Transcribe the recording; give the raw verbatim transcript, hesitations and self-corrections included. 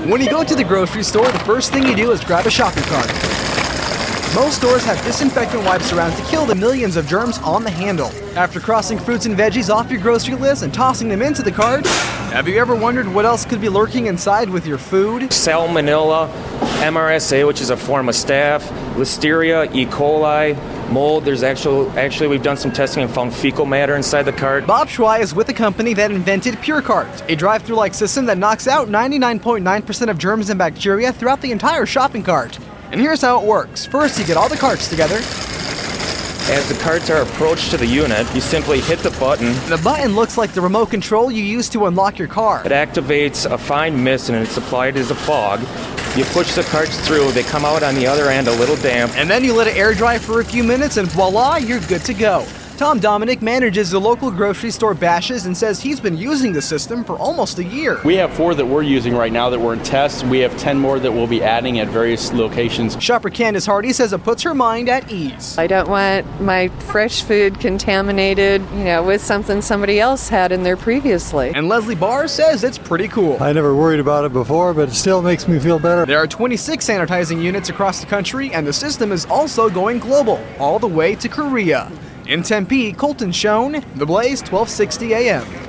When you go to the grocery store, the first thing you do is grab a shopping cart. Most stores have disinfectant wipes around to kill the millions of germs on the handle. After crossing fruits and veggies off your grocery list and tossing them into the cart, have you ever wondered what else could be lurking inside with your food? Salmonella, M R S A, which is a form of staph, Listeria, E. coli, mold. There's actually, actually we've done some testing and found fecal matter inside the cart. Bob Schwei is with a company that invented PureCart, a drive-thru-like system that knocks out ninety-nine point nine percent of germs and bacteria throughout the entire shopping cart. And here's how it works. First, you get all the carts together. As the carts are approached to the unit, you simply hit the button. The button looks like the remote control you use to unlock your car. It activates a fine mist and it's applied as a fog. You push the carts through, they come out on the other end a little damp. And then you let it air dry for a few minutes and voila, you're good to go. Tom Dominic manages the local grocery store Bashas' and says he's been using the system for almost a year. We have four that we're using right now that we're in tests. We have ten more that we'll be adding at various locations. Shopper Candace Hardy says it puts her mind at ease. I don't want my fresh food contaminated, you know, with something somebody else had in there previously. And Leslie Barr says it's pretty cool. I never worried about it before, but it still makes me feel better. There are twenty-six sanitizing units across the country, and the system is also going global, all the way to Korea. In Tempe, Colton Schoen, The Blaze, twelve sixty A M.